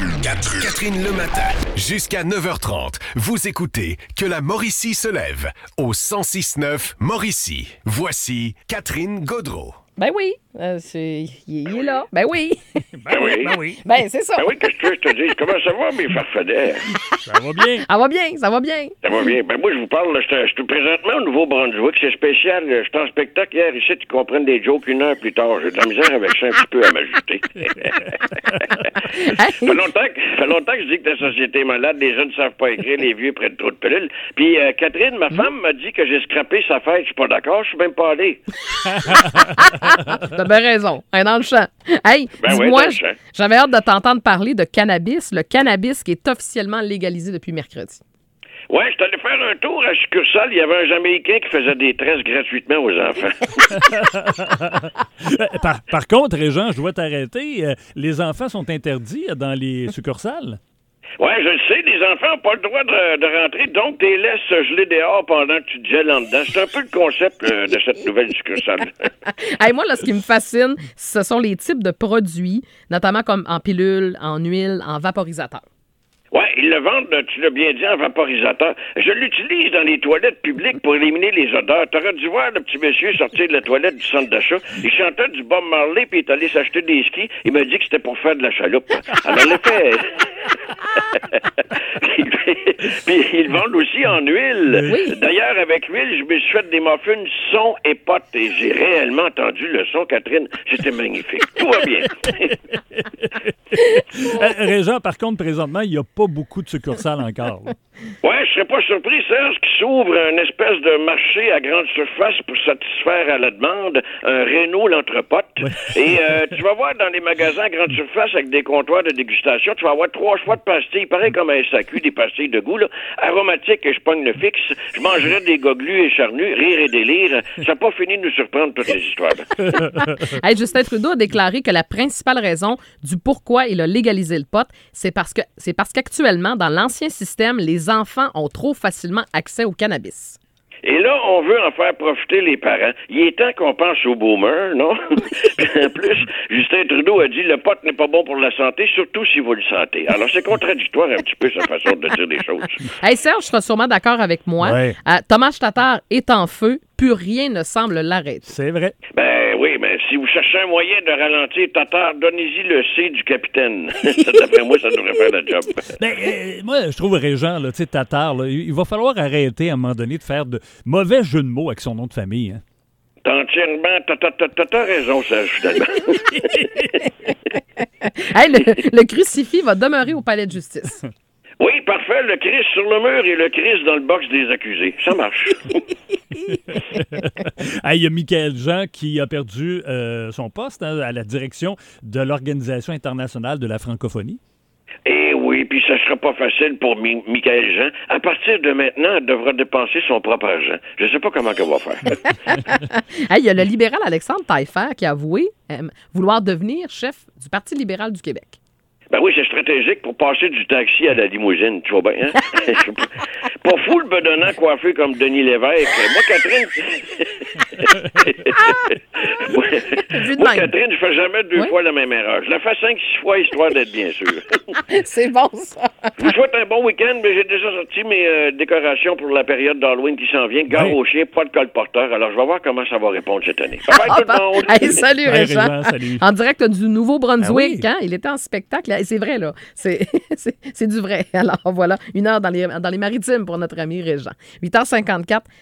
Catherine le matin. Jusqu'à 9h30, vous écoutez Que la Mauricie se lève au 106.9 Mauricie. Voici Catherine Gaudreau. Ben oui, il est là. Ben oui. Ben oui. Ben c'est ça. Ben oui, qu'est-ce que je te dis? Comment ça va, mes farfadets? Ça va bien. Ça va bien, ça va bien. Ça va bien. Ben moi, je vous parle, là, je suis présentement au Nouveau-Brunswick. C'est spécial. Je suis en spectacle hier ici, tu comprends des jokes 1 heure plus tard. J'ai de la misère avec ça un petit peu à m'ajouter. Ça fait longtemps que je dis que la société est malade, les jeunes ne savent pas écrire, les vieux prennent trop de pilules. Puis Catherine, ma femme, m'a dit que j'ai scrappé sa fête. Je suis pas d'accord, je suis même pas allé. T'as bien raison. Dans le champ. Hey, Ben oui, dis-moi, dans le champ. j'avais hâte de t'entendre parler de cannabis. Le cannabis qui est officiellement légalisé depuis mercredi. Ouais, je suis allé faire un tour à succursale. Il y avait un Jamaïcain qui faisait des tresses gratuitement aux enfants. Par contre, Régent, je dois t'arrêter. Les enfants sont interdits dans les succursales. Ouais, je le sais, les enfants n'ont pas le droit de rentrer, donc tu les laisses geler dehors pendant que tu te gèles en dedans. C'est un peu le concept de cette nouvelle succursale. Hey, moi, là, ce qui me fascine, ce sont les types de produits, notamment comme en pilule, en huile, en vaporisateur. Ouais, ils le vendent, tu l'as bien dit, en vaporisateur. Je l'utilise dans les toilettes publiques pour éliminer les odeurs. T'aurais dû voir le petit monsieur sortir de la toilette du centre d'achat. Il chantait du Bob Marley, puis il est allé s'acheter des skis. Il m'a dit que c'était pour faire de la chaloupe. Alors, l'effet... Puis ils vendent aussi en huile. Oui. D'ailleurs, avec l'huile, je me suis fait des muffins son et potes. Et j'ai réellement entendu le son, Catherine. C'était magnifique. Tout va bien. Régent, par contre, présentement, il n'y a pas beaucoup de succursales encore. Là. Ouais, je serais pas surpris, Serge, qu'il s'ouvre une espèce de marché à grande surface pour satisfaire à la demande un Renault l'entrepote. Ouais. Et tu vas voir dans les magasins à grande surface avec des comptoirs de dégustation, tu vas avoir 3 choix de pastilles, pareil comme à SAQ, des pastilles de goût, là, aromatiques et je pogne le fixe. Je mangerais des goglus et charnus, rire et délire. Ça n'a pas fini de nous surprendre toutes les histoires. Hey, Justin Trudeau a déclaré que la principale raison du pourquoi il a légalisé le pot, c'est parce qu'actuellement, dans l'ancien système, les enfants ont trop facilement accès au cannabis. Et là, on veut en faire profiter les parents. Il est temps qu'on pense aux boomers, non? En plus, Justin Trudeau a dit le pot n'est pas bon pour la santé, surtout si vous le sentez. Alors, c'est contradictoire un petit peu sa façon de dire les choses. Hey, Serge, tu seras sûrement d'accord avec moi. Ouais. Thomas Tatar est en feu, plus rien ne semble l'arrêter. C'est vrai. Ben oui, mais si vous cherchez un moyen de ralentir Tatar, donnez-y le C du capitaine. D'après moi, ça devrait faire le job. Moi, je trouve, Régent, là, tu sais, Tatar, là, il va falloir arrêter à un moment donné de faire de mauvais jeux de mots avec son nom de famille. Hein. T'as entièrement, t'as raison, Serge, finalement. Hey, le crucifix va demeurer au palais de justice. Oui, parfait, le Christ sur le mur et le Christ dans le box des accusés. Ça marche. Il y a Michaël Jean qui a perdu son poste à la direction de l'Organisation internationale de la francophonie. Eh oui, puis ça sera pas facile pour Michaël Jean. À partir de maintenant, elle devra dépenser son propre argent. Je sais pas comment elle va faire. Hey, il y a le libéral Alexandre Taillefer qui a avoué vouloir devenir chef du Parti libéral du Québec. Ben oui, c'est stratégique pour passer du taxi à la limousine, tu vois bien, hein? Pas fou le bedonnant coiffé comme Denis Lévesque. Moi, Catherine... Moi, Catherine, je fais jamais 2 fois la même erreur. Je la fais 5-6 fois, histoire d'être bien sûr. C'est bon, ça. Je vous souhaite un bon week-end, mais j'ai déjà sorti mes décorations pour la période d'Halloween qui s'en vient. Gare aux chiens, pas de colporteur. Alors, je vais voir comment ça va répondre cette année. Bye bye, tout le monde! Hey, salut, Régent. Régent, salut. En direct du Nouveau-Brunswick, Ah oui. hein? Il était en spectacle. C'est vrai, là. C'est du vrai. Alors, voilà, 1 heure dans les maritimes pour notre ami Régent. 8h54.